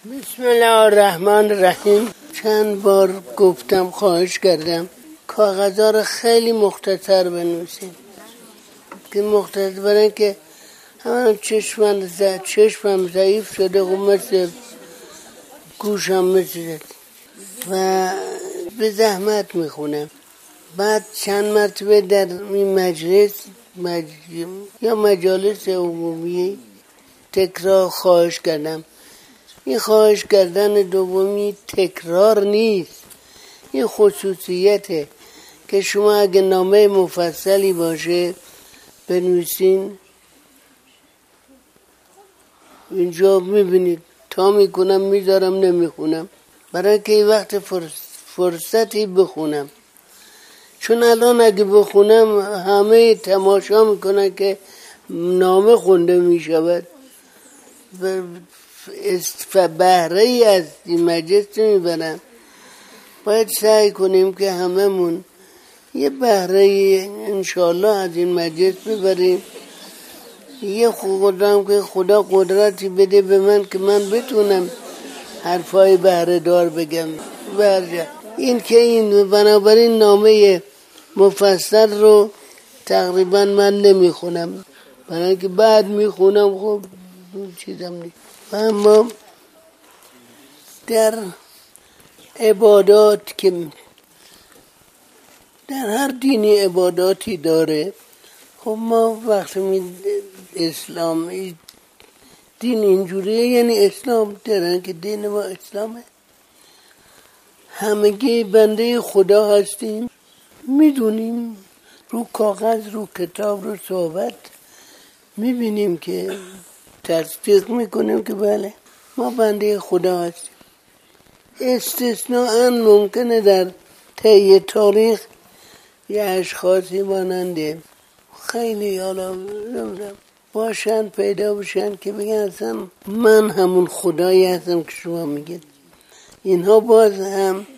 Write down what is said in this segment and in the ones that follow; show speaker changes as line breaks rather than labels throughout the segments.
بسم الله الرحمن الرحیم. چند بار گفتم، خواهش کردم کاغذها رو خیلی مختصر بنویسیم که مختصر برن که همه چشمم ضعیف شده و مثل گوشم مثل و به زحمت میخونم. بعد چند مرتبه در این مجلس یا مجالس عمومی تکرار خواهش کردم. این خواهش کردن دومی تکرار نیست، این خصوصیته که شما اگه نامه مفصلی باشه بنویسین. اینجا میبینید تا میکنم میذارم نمیخونم برای که این وقت فرصتی بخونم، چون الان اگه بخونم همه تماشا میکنن که نامه خونده میشود و بهره ای از این مجلس میبرن. باید سعی کنیم که هممون یه بهره ای انشاءالله از این مجلس ببریم. یه خودم که خدا قدرتی بده به من که من بتونم حرفای بهره دار بگم. این که این بنابراین نامه مفصل رو تقریبا من نمیخونم، برای که بعد میخونم خب چیزم نیست. اما در عبادات که در هر دینی عباداتی داره، خب ما وقتی اسلام دین اینجوریه، یعنی اسلام دارن که دین ما اسلامه، همگی بنده خدا هستیم، میدونیم رو کاغذ رو کتاب رو صحبت میبینیم که تصدیق میکنیم که بله ما بنده خدا هستیم. استثناءً ممکنه در طی تاریخ یه اشخاصی ماننده خیلی حالا باشن پیدا بشن که بگن اصلا من همون خدایی هستم که شما میگید. اینها باز هم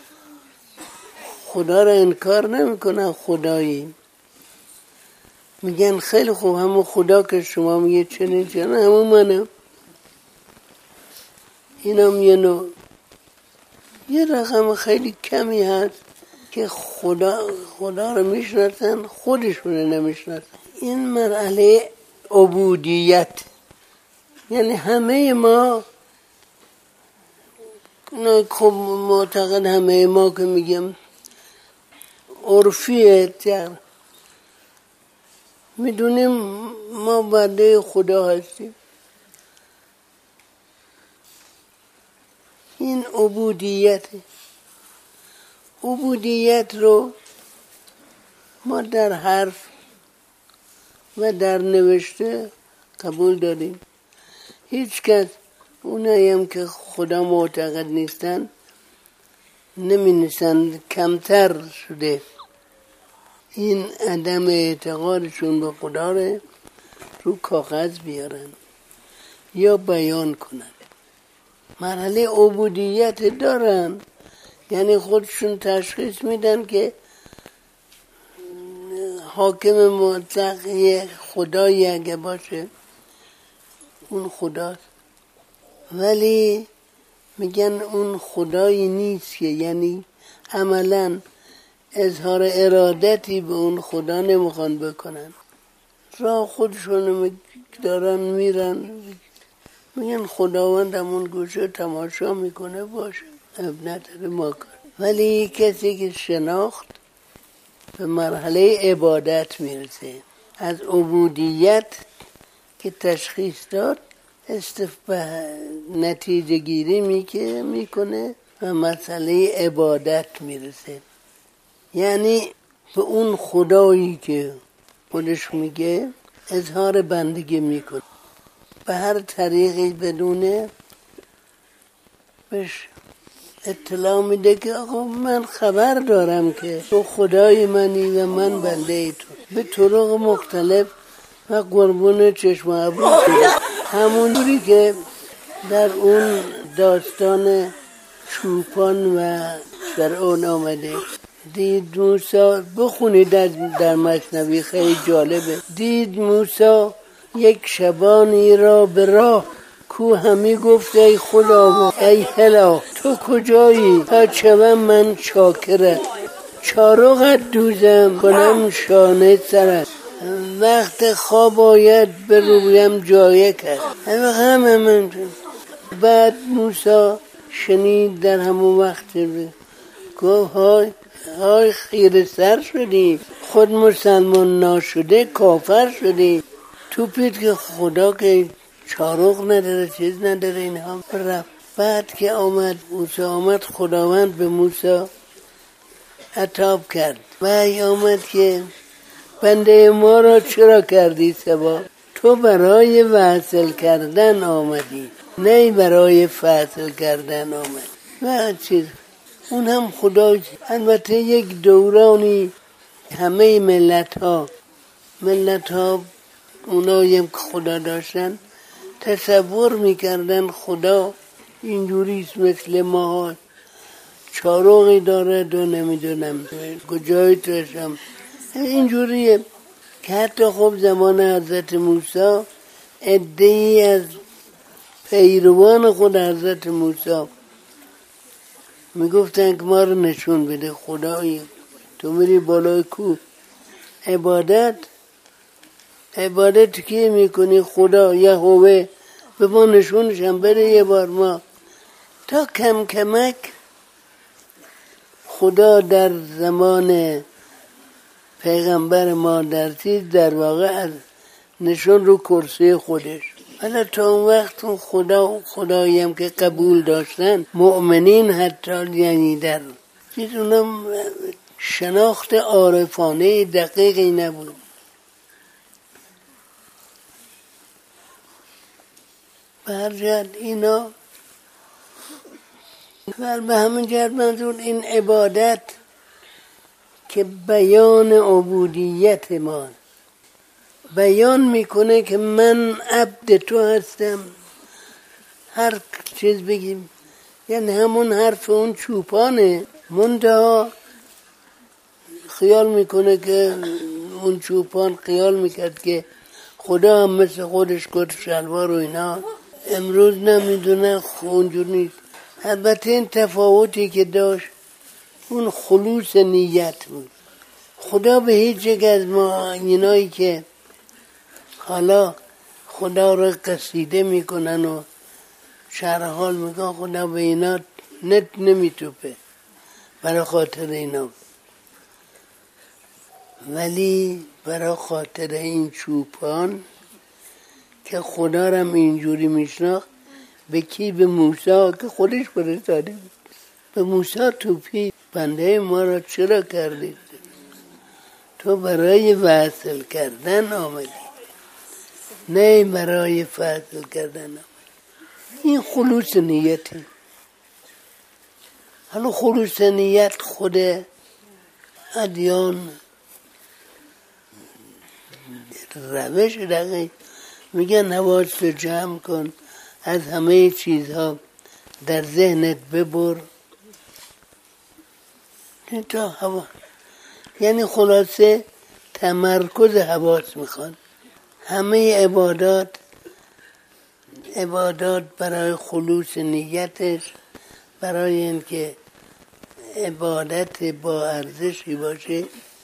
خدا را انکار نمیکنن، خدایی میگن خیلی خوب همون خدا که شما میگید چنین همون منم. اینم یه رقم خیلی کمی هست که خدا رو میشناسن، خودشون نمیشناسن. این مرحله عبودیت، یعنی همه ما خب معتقد همه ما که میگم عرفیه میدونیم ما بنده خدا هستیم. این عبودیت رو ما در حرف و در نوشته قبول داریم. هیچ کس اونایی هم که خدا معتقد نیستن نمی نویسن کمتر شده این عدم اعتقادشون به خدا رو کاغذ بیارن یا بیان کنن. مرحله عبودیت دارن، یعنی خودشون تشخیص میدن که حاکم مطلق خدایی اگه باشه اون خداست، ولی میگن اون خدایی نیست که یعنی عملاً اظهار ارادتی به اون خدا نمیخوان بکنن، راه خودشون دارن میرن، میگن خداوند همون گوشه تماشا میکنه باشه اب نداره ما کن. ولی کسی که شناخت به مرحله عبادت میرسه، از عبودیت که تشخیص داد نتیجه گیری میکنه و مسئله عبادت میرسه. یعنی به اون خدایی که خودش میگه اظهار بندگی میکنه، به هر طریقی بدونه بهش اطلاع میده که آقا من خبر دارم که تو خدای منی و من بنده تو، به طرق مختلف و قربون چشم ابرو شده. همونجوری که در اون داستان چوپان و فرعون آمده، دید موسی، بخونید در مثنوی خیلی جالبه، دید موسی یک شبانی را به راه کو همی گفت ای خدا ای هلا تو کجایی تا چون من شاکرت چارقت دوزم کنم شانه سرت وقت خواب آید به رویم جایه کرد همه من. بعد موسی شنید در همون وقت گفت های خیره سر شدی خود مسلمان ناشده کافر شدی تو پیت که خدا که چارق نداره چیز نداره اینها رفت. بعد که موسی آمد خداوند به موسی عتاب کرد و آمد که بنده ما را چرا کردی سبا تو برای وصل کردن آمدی نه برای فصل کردن آمد و چیز اون هم خدا. البته یک دورانی همه ملت ها اونایی که خدا داشتن تصور میکردن خدا اینجوریست مثل ما چارقی داره دو نمیدونم کجای توشم اینجوریه که حتی خب زمان حضرت موسی عده‌ای از پیروان خود حضرت موسی میگفتن که ما رو نشون بده خدایی تو میری بالای کو عبادت کی میکنی خدا یهوه به ما نشونشم بده یه بار ما تا کمک خدا در زمان پیغمبر ما در واقع از نشون رو کرسی خودش حالا تا اون وقت اون خدایی هم که قبول داشتن مؤمنین حتی یعنی در چیز اونم شناخت عارفانه دقیقی نبود. برجد اینا به همین جهت منظور این عبادت که بیان عبودیت ما بیان میکنه که من عبد تو هستم. هر چیز بگیم یعنی همون حرف اون چوپانه منتها خیال میکنه که اون چوپان خیال میکرد که خدا هم مثل خودش کت شلوار و اینا امروز نمیدونه اونجور نیست. البته این تفاوتی که داشت اون خلوص نیت بود. خدا به هیچ یک از ما اینایی که حالا خدا رو قصیده میکنن و شرح حال میکنن خدا به اینا نمیتوپه برای خاطر اینا، ولی برای خاطر این چوپان که خدا رو هم اینجوری میشناخت به کی؟ به موسی که خودش فرستاده بود. به موسی توپی بنده ما را چرا کردید؟ تو برای وصل کردن آمدی نه برای فصل کردن آمدی. این خلوص نیتی. حالا خلوص نیت خود ادیان روش دقیق میگن حواست رو جمع کن، از همه چیزها در ذهنت ببر تا هوا، یعنی خلاصه تمرکز حواس میخوان. همه عبادات برای خلوص نیتش، برای اینکه عبادت با ارزشی باشه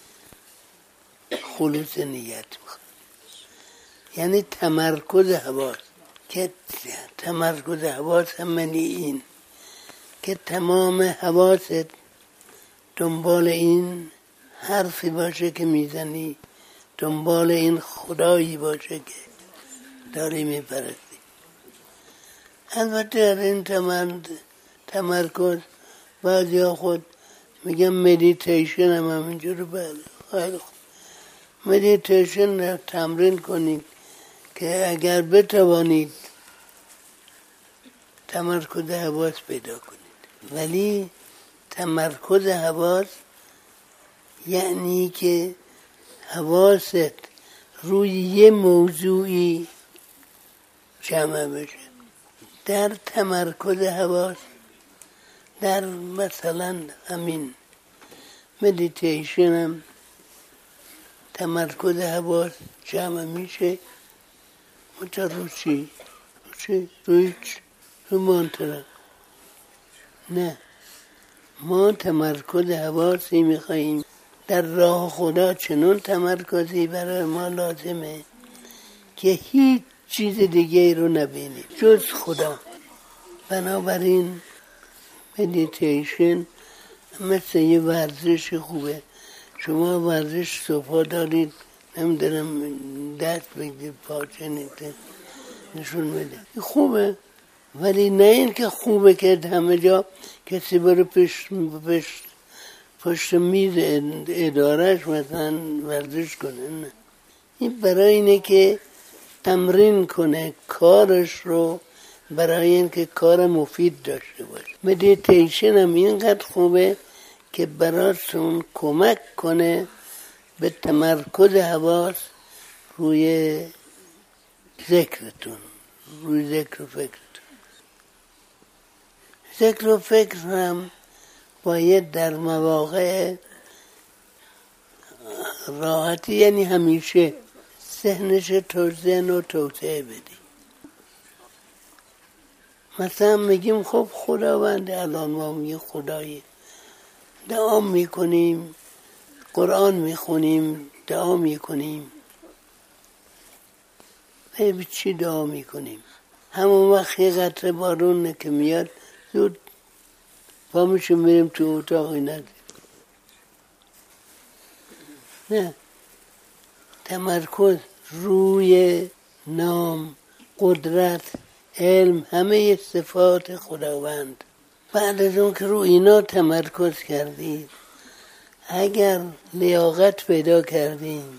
خلوص نیت میخوان، یعنی تمرکز حواس. که تمرکز حواس هم معنی این که تمام حواست دنبال این حرفی باشه که میزنی، دنبال این خدایی باشه که داری میپرستی. البته در این تمرکز بعضی ها خود میگم مدیتیشن هم همینجور. بله مدیتیشن رو تمرین کنید که اگر بتوانید تمرکز حواس پیدا کنید. ولی تمرکز حواس یعنی که حواست روی یه موضوعی جمع بشه. در تمرکز حواس در مثلا همین مدیتیشن هم تمرکز حواس جمع میشه. رو چی؟ رو مانترا. نه، ما تمرکز حواسی میخواییم. در راه خدا چنون تمرکزی برای ما لازمه که هیچ چیز دیگه رو نبینیم جز خدا. بنابراین مدیتیشن مثل یه ورزش خوبه. شما ورزش صبح دارید، نمیدونم دست بگید پاچه نشون بده، خوبه، ولی نه این که خوبه که همه جا کسی برو پشت میز ادارهش مثلا ورزش کنه. نه، این برای اینه که تمرین کنه کارش رو، برای اینکه کار مفید داشته باشه. مدیتیشن هم اینقدر خوبه که براتون کمک کنه به تمرکز حواس روی ذکرتون، روی ذکر و فکرتون. ذکر و فکر هم باید در مواقع راحتی، یعنی همیشه ذهنش ذهن رو توسعه بدی. مثلا میگیم خب خداوند، الان ما میگیم خدایی، دعا میکنیم، قرآن میخونیم، دعا میکنیم. به چی دعا میکنیم؟ همون وقت یه قطره بارون که میاد زود پا میشیم میریم تو اتاقی ندیم. نه، تمرکز روی نام، قدرت، علم، همه صفات خداوند. بعد از اون که رو اینا تمرکز کردید، اگر لیاقت پیدا کردیم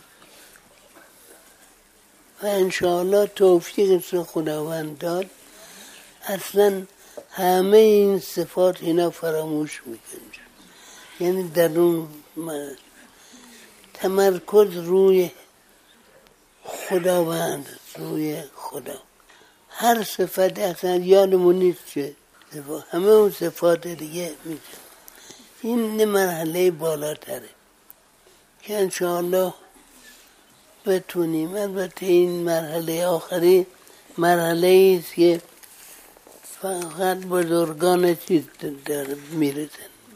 و انشاءالله توفیقش رو خداوند داد، اصلا همه این صفات اینا فراموش میکنیم. یعنی در اون تمرکز روی خداوند، روی خدا. هر صفت اصلا یادمون نیست چه صفات، همه اون صفات دیگه میشه. این مرحله بالاتره که انشاءالله بتونیم. البته این مرحله آخری مرحله است که فقط بزرگان چیز داره میرسن.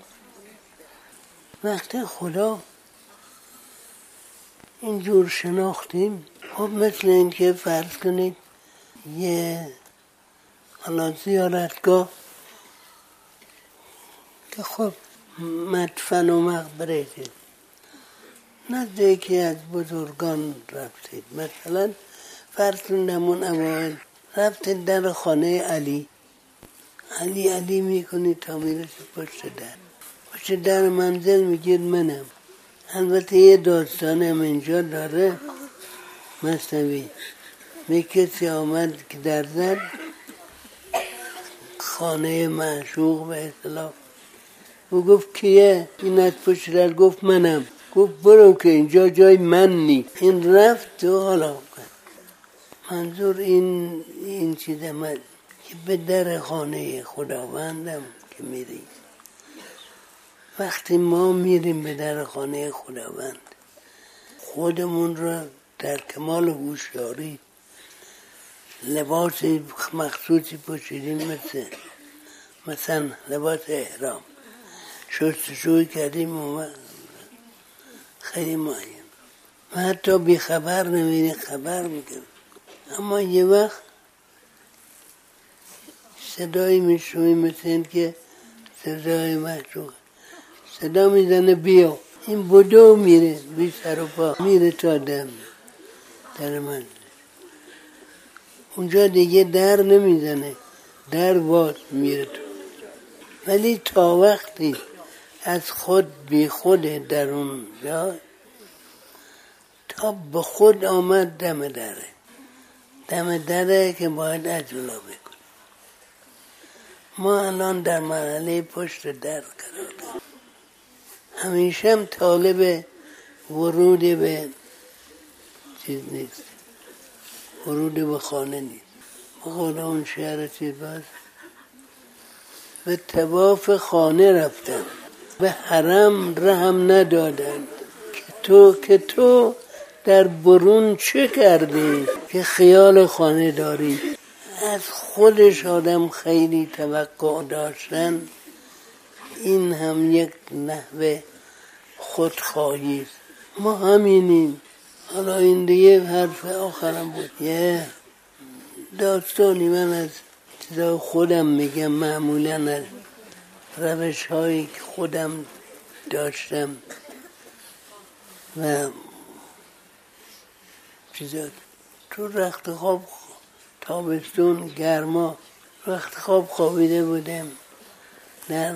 وقتی خدا اینجور شناختیم، خب مثل این که فرض کنید یه حالا زیارتگاه که خب مدفن و مقبره نزد یکی از بزرگان رفتید. مثلا فرض کنید همون اوائل رفتید در خانه علی میکنید تا میرسید پشت در منزل میگید منم. البته یه داستان هم اینجا داره مثنوی. می کسی آمد که در زد خانه معشوق به اصطلاح و گفت کیه؟ این از پشت در گفت منم. گفت برو که اینجا جای من نی. این رفت و حالا منظور این چیز من که به در خانه خداوندم که میریم. وقتی ما میریم به در خانه خداوند، خودمون را در کمال هوشیاری لباس مخصوصی پوشیدیم، مثلا لباس احرام، شستشوی کردیم و خیلی معین و حتی بی خبر نمیدیم، خبر میکنیم. اما یه وقت صدایی میشویم مثل این که صدای معشوق صدا میزنه بیا. این بدو میره بی سر و پا میره تا در من. اونجا دیگه در نمیزنه، در باز میره تو. ولی تا وقتی از خود بی خود در اون جا تا به خود آمد دم دره که باید اجلا بکن. ما الان در مرحله پشت در قرار داریم. همیشه هم طالب ورود به چیز نیست، ورود به خانه نیست. بقول اون شعر چیز باز به طواف خانه رفتن، به حرم رحم ندادند که تو در برون چه کردی که خیال خانه داری. از خودش آدم خیلی توقع داشتن، این هم یک نحوه خودخواهی است. ما همینیم. حالا این دیگه حرف آخرم بود. یه داستانی من از چیزا خودم میگم، معمولا از روش هایی که خودم داشتم و چیزا. تو رخت خواب تابستون گرما رخت خواب خوابیده بودم در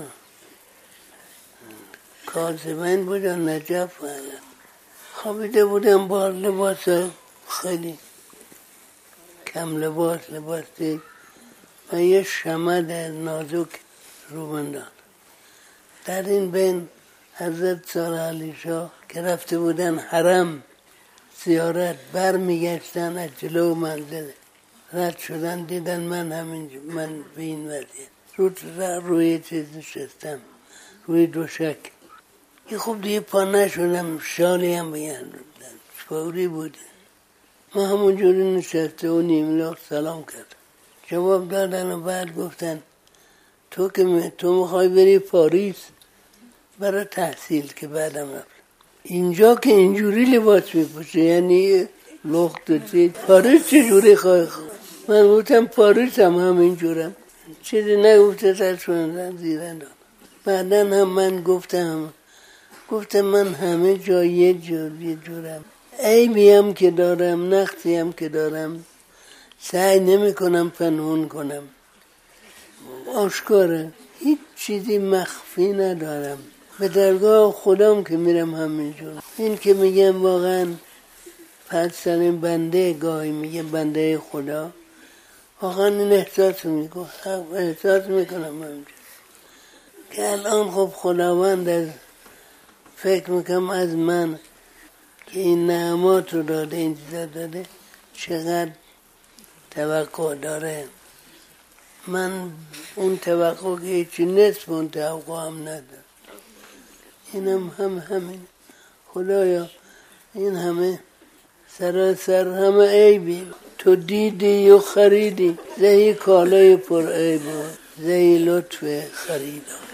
کازمین بودم، نجف خوابیده بودم با لباس خیلی کم لباس دید و یه شمد نازک رو بندان. در این بین حضرت سال علی شاه که رفته بودن حرم زیارت، بر میگشتن از جلو منزل رد شدن، دیدن من به این وضعیت روی چیز نشستم، روی دوشک. یه خوب دیگه پا نشدم، شالی هم بگن فوری بوده. ما همونجوری نشسته و نیملاق سلام کرد، جواب دادن و بعد گفتن تو میخوای بری پاریس برای تحصیل که بعدم رفت. اینجا که اینجوری لباس میپوشه، یعنی لخت و چیز. پاریس چجوری خواهی خواه؟ من گفتم پاریس هم همینجورم. چیزی نگفته ترسوندن زیرن دادم. بعدا هم من گفتم من همه جا یه جورم. عیبی هم که دارم، نقصی هم که دارم، سعی نمی کنم پنهون کنم، آشکاره. هیچ چیزی مخفی ندارم. به درگاه خودم که میرم همینجور. این که میگم واقعا پسرین بنده، گاهی میگه بنده خدا، واقعا این احساس میکنم همینجور که الان خب خداوند از فکر میکنم از من که این نعمات رو داده، این چیزا داده، چقدر توقع داره. من اون توقع که هیچی نصف اون توقع هم ندارم. اینم همین. خدایا این همه سراسر همه عیبی تو دیدی و خریدی، زهی کالای پر عیب و زهی لطف خریدم.